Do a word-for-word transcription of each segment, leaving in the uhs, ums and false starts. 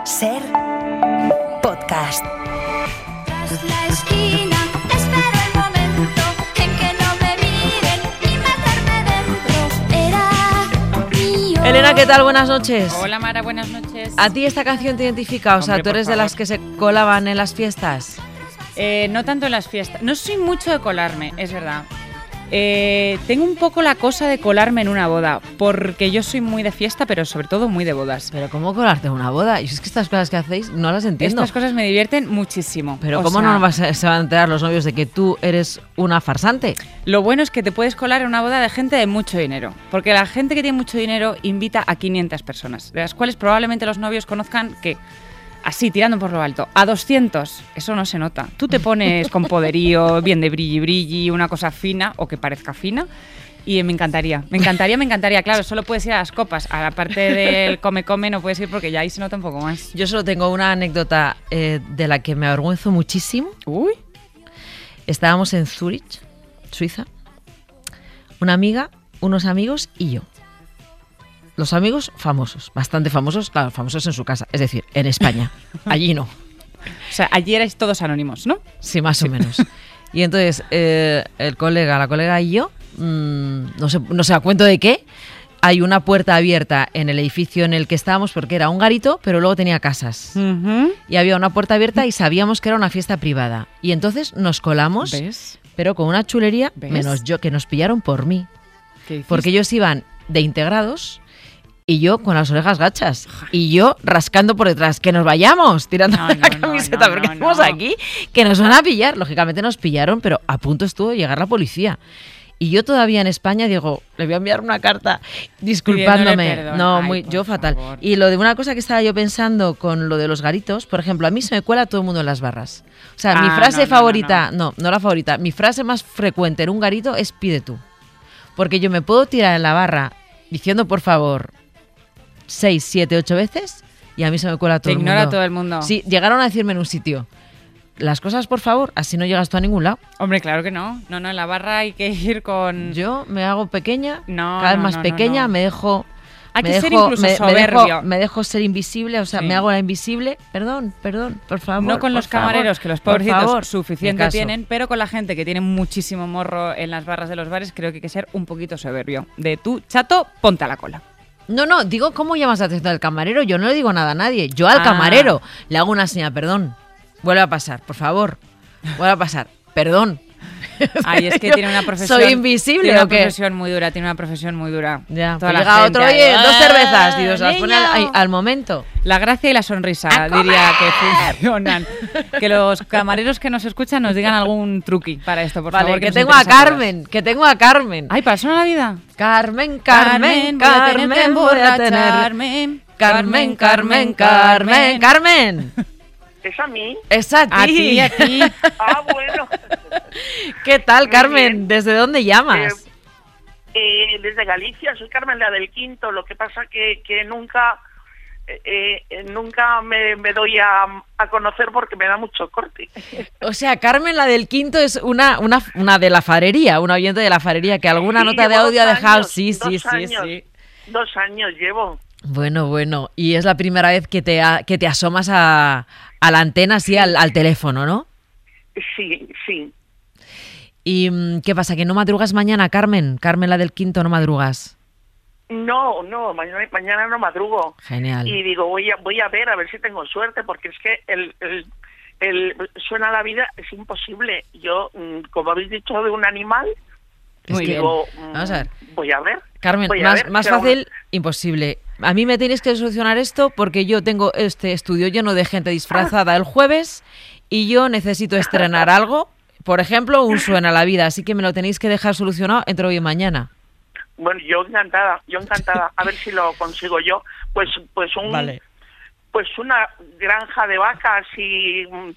Ser podcast. Tras la esquina, espero el momento en que no me miren y meterme dentro. Era mío. Elena, ¿qué tal? Buenas noches. Hola Mara, buenas noches. ¿A ti esta canción te identifica? O sea, Hombre, ¿tú eres por de las favor. que se colaban en las fiestas? Eh, no tanto en las fiestas. No soy mucho de colarme, es verdad. Eh, tengo un poco la cosa de colarme en una boda, porque yo soy muy de fiesta, pero sobre todo muy de bodas. ¿Pero cómo colarte en una boda? Y es que estas cosas que hacéis no las entiendo. Estas cosas me divierten muchísimo. Pero O ¿cómo sea, no vas a, se van a enterar los novios de que tú eres una farsante? Lo bueno es que te puedes colar en una boda de gente de mucho dinero, porque la gente que tiene mucho dinero invita a quinientas personas, de las cuales probablemente los novios conozcan que... Así, tirando por lo alto, a doscientos, eso no se nota. Tú te pones con poderío, bien de brilli brilli, una cosa fina o que parezca fina, y me encantaría, me encantaría, me encantaría. Claro, solo puedes ir a las copas, a la parte del come-come no puedes ir porque ya ahí se nota un poco más. Yo solo tengo una anécdota eh, de la que me avergüenzo muchísimo. Uy. Estábamos en Zúrich, Suiza, una amiga, unos amigos y yo. Los amigos famosos, bastante famosos, claro, famosos en su casa, es decir, en España. Allí no. O sea, allí erais todos anónimos, ¿no? Sí, más o menos. Y entonces, eh, el colega, la colega y yo, mmm, no sé, no sé a cuento de qué, hay una puerta abierta en el edificio en el que estábamos, porque era un garito, pero luego tenía casas. Uh-huh. Y había una puerta abierta y sabíamos que era una fiesta privada. Y entonces nos colamos, ¿Ves? pero con una chulería, ¿Ves? menos yo, que nos pillaron por mí. ¿Qué hiciste? Porque ellos iban de integrados y yo con las orejas gachas. Y yo rascando por detrás. ¡Que nos vayamos! Tirando No, la no, no, camiseta no, porque no, estamos no. aquí. Que nos van a pillar. Lógicamente nos pillaron, pero a punto estuvo de llegar la policía. Y yo todavía en España digo, le voy a enviar una carta disculpándome. Pidiéndole perdón. No, Ay, muy, por yo fatal. favor. Y lo de una cosa que estaba yo pensando con lo de los garitos, por ejemplo, a mí se me cuela todo el mundo en las barras. O sea, mi Ah, frase no, no, no, favorita, no, no la favorita, mi frase más frecuente en un garito es pide tú. Porque yo me puedo tirar en la barra diciendo por favor seis, siete, ocho veces y a mí se me cuela todo Te el ignora mundo. todo el mundo. Sí, llegaron a decirme en un sitio, las cosas por favor, así no llegas tú a ningún lado. Hombre, claro que no. No, no, en la barra hay que ir con... Yo me hago pequeña, No, cada vez no, más no, no, pequeña, no. me dejo... Hay me que ser dejo- incluso me- me soberbio. dejo, me dejo ser invisible, o sea, Sí. me hago la invisible. Perdón, perdón, por favor. No con por los favor, camareros, que los por pobrecitos favor, suficiente me caso. tienen, pero con la gente que tiene muchísimo morro en las barras de los bares, creo que hay que ser un poquito soberbio. De tú, chato, ponte a la cola. No, no, digo cómo llamas la atención al camarero. Yo no le digo nada a nadie. Yo al Ah. camarero le hago una señal, perdón. Vuelve a pasar, por favor. Vuelve a pasar, perdón. Ay, es que Yo tiene una profesión... ¿Soy invisible tiene una o qué? profesión muy dura, tiene una profesión muy dura. Ya, Toda pues la llega gente otro, ahí, oye, dos "Ah, cervezas. Y se las pone al, niño". al momento. La gracia y la sonrisa, diría que funcionan. Que los camareros que nos escuchan nos digan algún truqui para esto, por Vale, favor. que nos tengo a interesa todas. Carmen, que tengo a Carmen. Ay, ¿para eso no la vida? Carmen, Carmen, Carmen, Carmen, voy a tener... emborracharme. Carmen, Carmen, Carmen, Carmen. ¿Es a mí? Es a ti. A ti, a ti. Ah, bueno. ¿Qué tal, Muy Carmen? bien. ¿Desde dónde llamas? Eh, eh, desde Galicia, soy Carmen, la del Quinto. Lo que pasa que, que nunca eh, eh, nunca me, me doy a, a conocer porque me da mucho corte. O sea, Carmen, la del Quinto, es una, una, una de la farería, una oyente de la farería, que alguna Sí, nota de llevo audio ha dos dejado. años, Sí, sí, dos sí, años. sí. Dos años llevo. Bueno, bueno. Y es la primera vez que te, a- que te asomas a, a la antena, así, al, al teléfono, ¿no? Sí, sí. ¿Y mm, qué pasa? ¿Que no madrugas mañana, Carmen? Carmen, la del Quinto, no madrugas. No, no, mañana, mañana no madrugo. Genial. Y digo, voy a, voy a ver, a ver si tengo suerte, porque es que el, el, el suena la vida, es imposible. Yo, mm, como habéis dicho, de un animal, Es Muy que- bien. digo, mm, Vamos a ver. voy a ver. Carmen, voy a más, ver, más pero fácil, imposible. A mí me tenéis que solucionar esto porque yo tengo este estudio lleno de gente disfrazada el jueves y yo necesito estrenar algo. Por ejemplo, un Suena la Vida. Así que me lo tenéis que dejar solucionado entre hoy y mañana. Bueno, yo encantada, yo encantada. A ver si lo consigo yo. Pues, pues un, pues una granja de vacas y mm,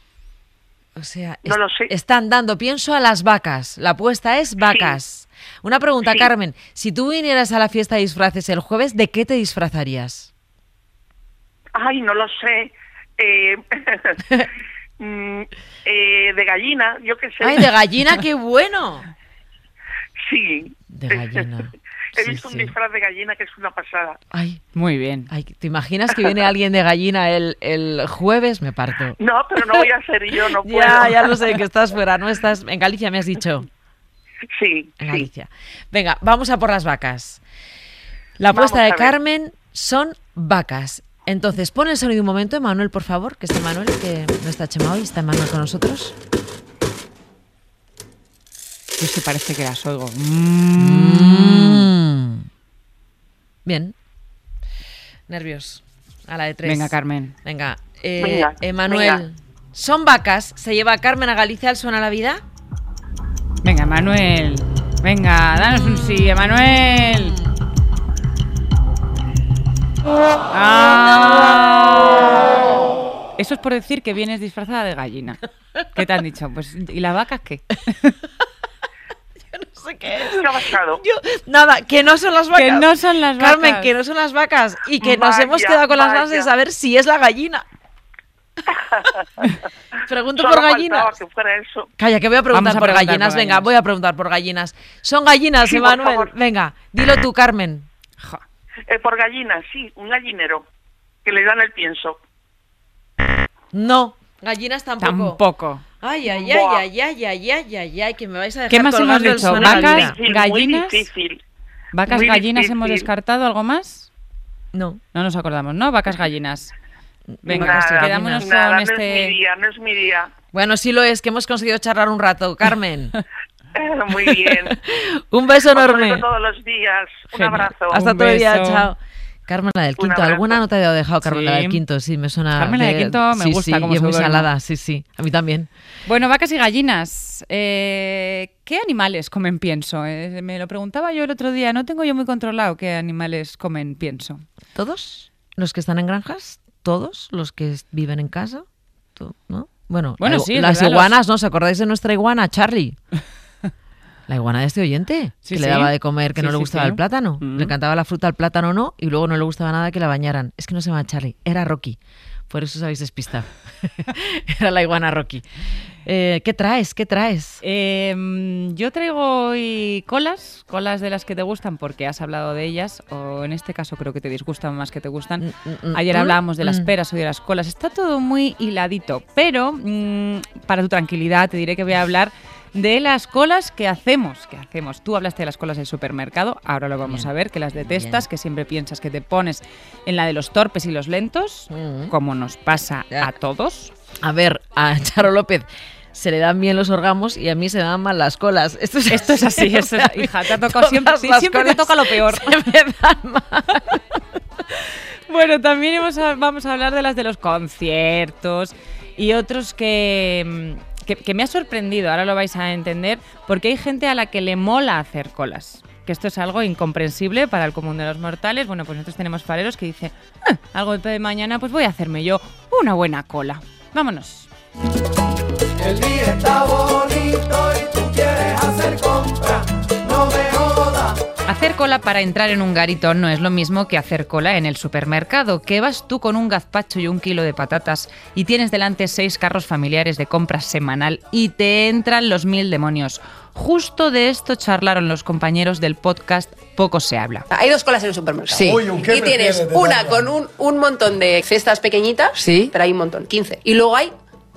O sea, No es- lo sé. están dando pienso a las vacas. La apuesta es vacas. Una pregunta, Sí. Carmen. Si tú vinieras a la fiesta de disfraces el jueves, ¿de qué te disfrazarías? ay, no lo sé. Eh, mm, eh, de gallina, yo qué sé. ¡Ay, de gallina, qué bueno! Sí. De gallina. He Sí, visto sí. un disfraz de gallina que es una pasada. Ay, Muy bien. ay, ¿te imaginas que viene alguien de gallina el, el jueves? Me parto. No, pero no voy a ser yo, no puedo. Ya, ya lo sé, que estás fuera, no estás... En Galicia me has dicho. Sí, En sí. Galicia. Venga, vamos a por las vacas. La Vamos apuesta a de ver. Carmen son vacas. Entonces, pon el sonido un momento, Emanuel, por favor, que está Emanuel, que no está Chema hoy, está Emanuel con nosotros. Yo sí parece que las oigo. Mm. Bien. Nervios. A la de tres. Venga, Carmen. Venga, eh, Venga, Emanuel. venga. ¿Son vacas? ¿Se lleva a Carmen a Galicia al Suena la Vida? Venga, Manuel. Venga, danos un sí, Emanuel. ¡Ah! Eso es por decir que vienes disfrazada de gallina. ¿Qué te han dicho? Pues, ¿y las vacas qué? No sé qué es. ¿Qué ha pasado? Yo, nada, que no son las vacas. Que no son las vacas. Carmen, que no son las vacas. Y que nos Vaya, hemos quedado con las ganas de vaya. saber si es la gallina. Pregunto Solo por faltaba gallinas. que fuera eso. Calla, que voy a preguntar Vamos a por preguntar por gallinas. Venga, gallinas. voy a preguntar por gallinas. ¿Son gallinas, Sí, por Emanuel? favor. Venga, dilo tú, Carmen. Ja. Eh, por gallina, sí, un gallinero. Que le dan el pienso. No, gallinas tampoco. Tampoco. Ay, ay, ay, Buah. ay, ay, ay, ay, ay, ay, que me vais a dejar ¿Qué más hemos colgando el dicho? Suena la ¿Vacas? Vida. Difícil, gallinas. Muy difícil. ¿Vacas Muy gallinas hemos difícil. descartado? ¿Algo más? No. No nos acordamos, ¿no? Vacas gallinas. Venga, Vacas y Nada, quedámonos nada, con no es mi este... día, no es mi día. Bueno, sí lo es, que hemos conseguido charlar un rato. Carmen, Eh, Muy bien. un beso Os enorme. oigo todos los días. Un Genial. abrazo. Hasta Un otro día, beso. chao. Carmen, la del Un quinto. abrazo. ¿Alguna no te había dejado, Carmen, la Sí. del quinto? Sí, me suena. Carmen, la del quinto me sí, gusta sí, como y es muy seudónimo. salada, sí, sí. A mí también. Bueno, vacas y gallinas. Eh, ¿Qué animales comen pienso? Eh, me lo preguntaba yo el otro día. No tengo yo muy controlado qué animales comen pienso. ¿Todos los que están en granjas? ¿Todos los que viven en casa? To- ¿No? Bueno, Bueno, la- sí, es las verdad, iguanas, ¿no? ¿Os acordáis de nuestra iguana, Charlie? La iguana de este oyente, Sí, que le sí. daba de comer que Sí, no le sí, gustaba sí. el plátano. Mm. Le encantaba la fruta, el plátano no, y luego no le gustaba nada que la bañaran. Es que no se llama Charlie, era Rocky. Por eso os habéis despistado. Era la iguana Rocky. Eh, ¿Qué traes? ¿Qué traes? Eh, yo traigo hoy colas, colas de las que te gustan porque has hablado de ellas, o en este caso creo que te disgustan más que te gustan. Mm, mm, Ayer mm, hablábamos de las mm. peras, hoy de las colas. Está todo muy hiladito, pero mm, para tu tranquilidad te diré que voy a hablar de las colas que hacemos, que hacemos. Tú hablaste de las colas del supermercado, ahora lo vamos Bien. a ver, que las detestas, Bien. que siempre piensas que te pones en la de los torpes y los lentos, Mm. como nos pasa Ya. a todos. A ver, a Charo López se le dan bien los orgamos y a mí se me dan mal las colas. Esto es, Esto es así, esto es- hija, te ha tocado Todas siempre, sí, las siempre te colas toca lo peor. se me dan mal. Bueno, también hemos a- vamos a hablar de las de los conciertos y otros que, mm, que, que me ha sorprendido, ahora lo vais a entender, porque hay gente a la que le mola hacer colas. Que esto es algo incomprensible para el común de los mortales. Bueno, pues nosotros tenemos fareros que dicen, "Ah, algo de mañana, pues voy a hacerme yo una buena cola. Vámonos. El día está bonito y tú quieres hacer compra, no me jodas. Hacer cola para entrar en un garito no es lo mismo que hacer cola en el supermercado, que vas tú con un gazpacho y un kilo de patatas y tienes delante seis carros familiares de compras semanal y te entran los mil demonios. Justo de esto charlaron los compañeros del podcast Poco se habla. Hay dos colas en el supermercado. Sí. Uy, ¿un qué Y tienes prefieres de una talla? con un, un montón de cestas pequeñitas, Sí. pero hay un montón, quince. Y luego hay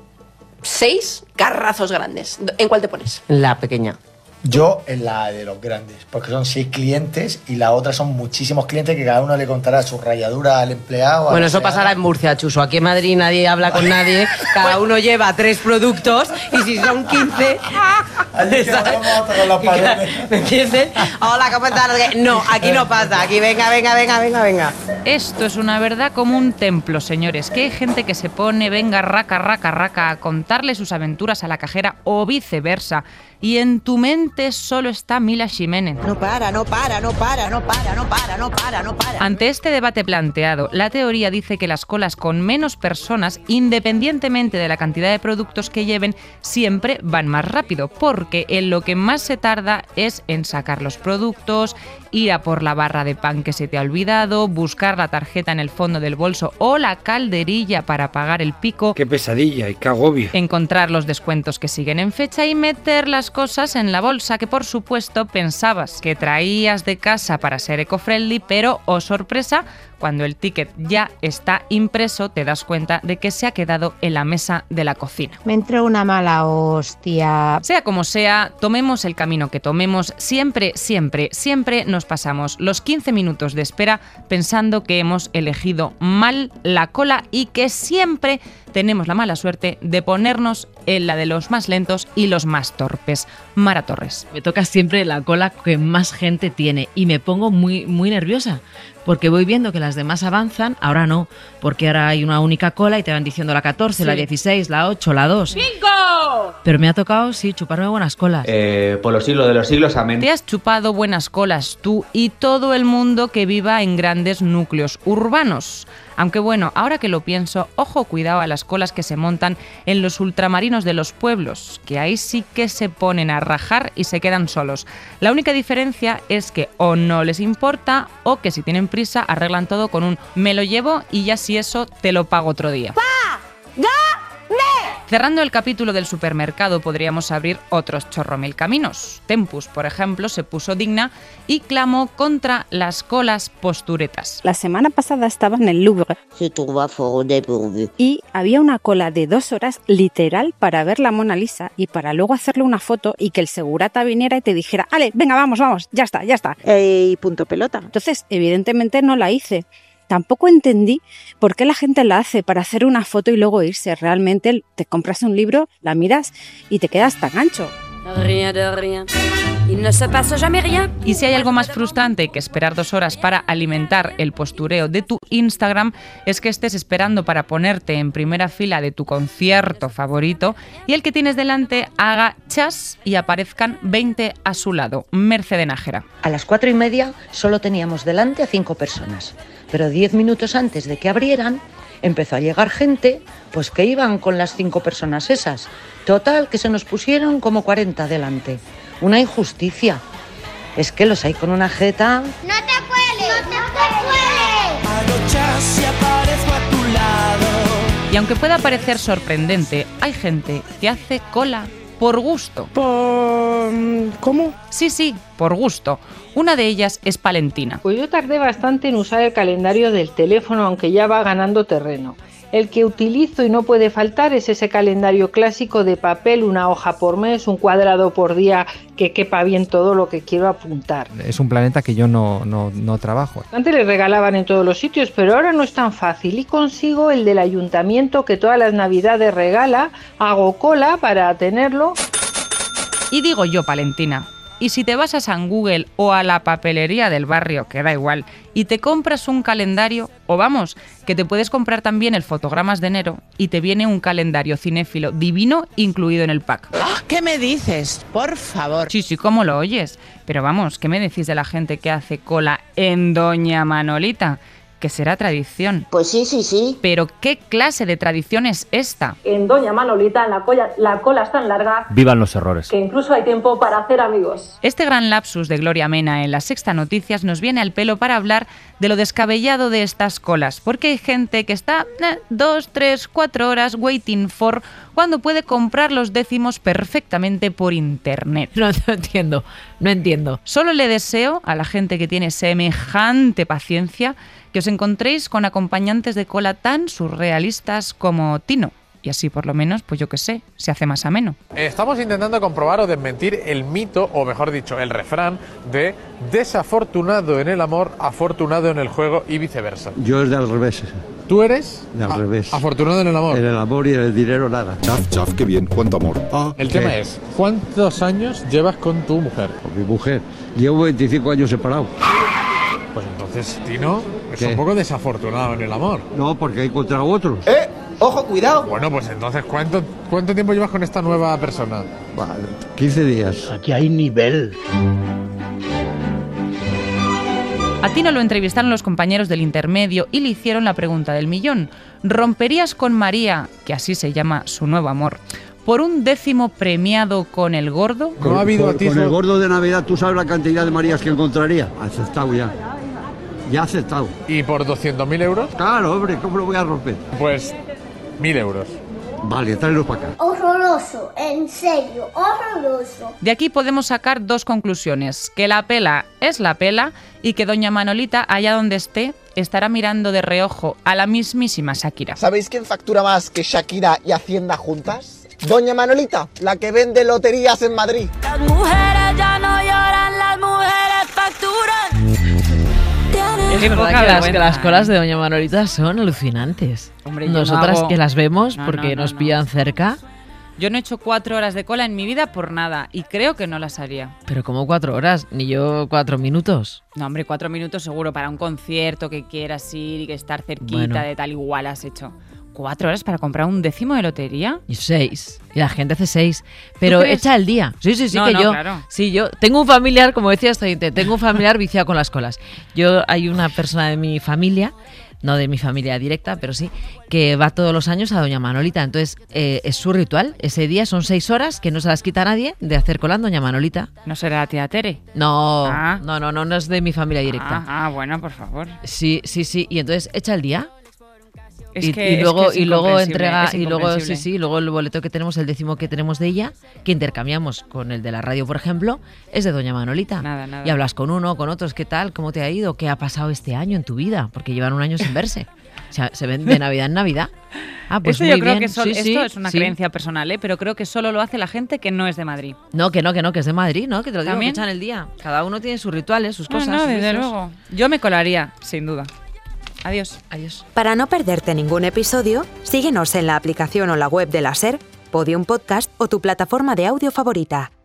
seis carrazos grandes. ¿En cuál te pones? La pequeña. Yo en la de los grandes, porque son seis clientes y la otra son muchísimos clientes que cada uno le contará su ralladura al empleado. a Bueno, la eso empleada. pasará en Murcia, Chuso. Aquí en Madrid nadie habla con nadie. Cada uno lleva tres productos y si son quince... Allí que hablamos hasta con las paredes. ¿Me entiendes? Hola, ¿cómo estás? No, aquí no pasa. Aquí venga, venga, venga, venga, venga. Esto es una verdad como un templo, señores, que hay gente que se pone, venga, raca, raca, raca, a contarle sus aventuras a la cajera o viceversa. Y en tu mente solo está Mila Ximénez. No para, no para, no para, no para, no para, no para, no para. Ante este debate planteado, la teoría dice que las colas con menos personas, independientemente de la cantidad de productos que lleven, siempre van más rápido, porque en lo que más se tarda es en sacar los productos, ir a por la barra de pan que se te ha olvidado, buscar la tarjeta en el fondo del bolso o la calderilla para pagar el pico, Qué pesadilla y qué agobio. encontrar los descuentos que siguen en fecha y meter las cosas en la bolsa que, por supuesto, pensabas que traías de casa para ser eco-friendly, pero, oh sorpresa, cuando el ticket ya está impreso, te das cuenta de que se ha quedado en la mesa de la cocina. Me entró una mala hostia. Sea como sea, tomemos el camino que tomemos, siempre, siempre, siempre nos pasamos los quince minutos de espera pensando que hemos elegido mal la cola y que siempre tenemos la mala suerte de ponernos en la de los más lentos y los más torpes. Mara Torres. Me toca siempre la cola que más gente tiene y me pongo muy, muy nerviosa porque voy viendo que las demás avanzan, ahora no, porque ahora hay una única cola y te van diciendo la catorce, sí, la dieciséis, la ocho, la dos. ¡Cinco! Pero me ha tocado, sí, chuparme buenas colas. Eh, por los siglos de los siglos, amén. Te has chupado buenas colas tú y todo el mundo que viva en grandes núcleos urbanos. Aunque bueno, ahora que lo pienso, ojo, cuidado a las colas que se montan en los ultramarinos de los pueblos, que ahí sí que se ponen a rajar y se quedan solos. La única diferencia es que o no les importa o que si tienen prisa arreglan todo con un me lo llevo y ya si eso te lo pago otro día. ¡Pa! ¡Ga! Cerrando el capítulo del supermercado podríamos abrir otros chorromil caminos. Tempus, por ejemplo, se puso digna y clamó contra las colas posturetas. La semana pasada estaba en el Louvre y había una cola de dos horas literal para ver la Mona Lisa y para luego hacerle una foto y que el segurata viniera y te dijera, ale, venga, vamos, vamos, ya está, ya está. Y eh, punto pelota. Entonces, evidentemente no la hice. Tampoco entendí por qué la gente la hace para hacer una foto y luego irse. Realmente te compras un libro, la miras y te quedas tan ancho. Y si hay algo más frustrante que esperar dos horas para alimentar el postureo de tu Instagram, es que estés esperando para ponerte en primera fila de tu concierto favorito y el que tienes delante haga chas y aparezcan veinte a su lado. Merced Nájera. A las cuatro y media solo teníamos delante a cinco personas, pero diez minutos antes de que abrieran empezó a llegar gente pues que iban con las cinco personas esas. Total, que se nos pusieron como cuarenta delante. Una injusticia. Es que los hay con una jeta. ¡No te cueles! ¡No te cueles! Anochas y aparezco a tu lado. Y aunque pueda parecer sorprendente, hay gente que hace cola por gusto. ¿Por... ¿Cómo? Sí, sí, por gusto. Una de ellas es Palentina. Pues yo tardé bastante en usar el calendario del teléfono, aunque ya va ganando terreno. El que utilizo y no puede faltar es ese calendario clásico de papel, una hoja por mes, un cuadrado por día que quepa bien todo lo que quiero apuntar. Es un planeta que yo no, no, no trabajo. Antes le regalaban en todos los sitios, pero ahora no es tan fácil y consigo el del ayuntamiento que todas las navidades regala, hago cola para tenerlo. Y digo yo, Palentina, y si te vas a San Google o a la papelería del barrio, que da igual, y te compras un calendario, o vamos, que te puedes comprar también el Fotogramas de enero y te viene un calendario cinéfilo divino incluido en el pack. ¿Qué me dices? Por favor. Sí, sí, ¿cómo lo oyes? Pero vamos, ¿qué me decís de la gente que hace cola en Doña Manolita? Que será tradición. Pues sí, sí, sí. Pero ¿qué clase de tradición es esta? En Doña Manolita la cola, la cola es tan larga... Vivan los errores. ...que incluso hay tiempo para hacer amigos. Este gran lapsus de Gloria Mena en La Sexta Noticias nos viene al pelo para hablar de lo descabellado de estas colas, porque hay gente que está eh, dos, tres, cuatro horas waiting for cuando puede comprar los décimos perfectamente por internet. No, no entiendo, no entiendo. Solo le deseo a la gente que tiene semejante paciencia que os encontréis con acompañantes de cola tan surrealistas como Tino. Y así por lo menos, pues yo qué sé, se hace más ameno. Estamos intentando comprobar o desmentir el mito, o mejor dicho, el refrán de desafortunado en el amor, afortunado en el juego y viceversa. Yo es de al revés. ¿Tú eres? De al a- revés. Afortunado en el amor. En el amor y en el dinero nada. Chaf, chaf, qué bien, cuánto amor. Ah, el ¿qué? Tema es, ¿cuántos años llevas con tu mujer? Con mi mujer. Llevo veinticinco años separado. Pues entonces, Tino, es ¿Qué? un poco desafortunado en el amor. No, porque he encontrado otros. ¡Eh! ¡Ojo, cuidado! Bueno, pues entonces, ¿cuánto, cuánto tiempo llevas con esta nueva persona? Vale, quince días. Aquí hay nivel. A Tino lo entrevistaron los compañeros del intermedio y le hicieron la pregunta del millón. ¿Romperías con María, que así se llama su nuevo amor, por un décimo premiado con el gordo? Con, No ha habido con, atisbo- con el gordo de Navidad, ¿tú sabes la cantidad de Marías que encontraría? Aceptado ya. Ya aceptado. ¿Y por doscientos mil euros? Claro, hombre, ¿cómo lo voy a romper? Pues mil euros. Vale, tráelos para acá. Horroroso, en serio, horroroso. De aquí podemos sacar dos conclusiones, que la pela es la pela y que doña Manolita, allá donde esté, estará mirando de reojo a la mismísima Shakira. ¿Sabéis quién factura más que Shakira y Hacienda juntas? Doña Manolita, la que vende loterías en Madrid. Las mujeres ya no lloran, las mujeres facturan. Es Qué verdad poca que las, vergüenza, que las colas ¿eh? de doña Manolita son alucinantes. Hombre, yo no Nosotras hago- que las vemos No, porque no, no, nos no. pillan cerca, Yo no he hecho cuatro horas de cola en mi vida por nada y creo que no las haría. pero como cuatro horas, ni yo cuatro minutos. No, hombre, cuatro minutos seguro para un concierto que quieras ir y que estar cerquita Bueno. de tal igual has hecho. ¿Cuatro horas para comprar un décimo de lotería? Y seis. Y la gente hace seis. Pero crees? echa el día. Sí, sí, sí, No, que no, yo. claro. Sí, yo tengo un familiar, como decía esta gente, tengo un familiar viciado con las colas. Yo, hay una persona de mi familia, no de mi familia directa, pero sí, que va todos los años a doña Manolita. Entonces, eh, es su ritual. Ese día son seis horas que no se las quita nadie de hacer cola en doña Manolita. ¿No será la tía Tere? No, Ah. no, no, no, no es de mi familia directa. Ah, ah, bueno, por favor. Sí, sí, sí. Y entonces echa el día. Es y, que- y es luego que es y luego incomprensible, entrega es y luego sí incomprensible. sí luego el boleto que tenemos, el décimo que tenemos de ella, que intercambiamos con el de la radio, por ejemplo, es de doña Manolita. Nada, nada. Y hablas con uno, con otros, ¿qué tal? ¿Cómo te ha ido? ¿Qué ha pasado este año en tu vida? Porque llevan un año sin verse. O sea, se ven de Navidad en Navidad. Ah, pues Esto muy yo creo bien. que sol- Sí, esto sí, es una sí. creencia personal, ¿eh? Pero creo que solo lo hace la gente que no es de Madrid. No, que no, que no, que es de Madrid, ¿no? Que te lo digo, que ¿También? echan el día. Cada uno tiene sus rituales, sus No, cosas. no, sus desde vicios. luego. Yo me colaría, sin duda. Adiós. Adiós. Para no perderte ningún episodio, síguenos en la aplicación o la web de la SER, Podium Podcast o tu plataforma de audio favorita.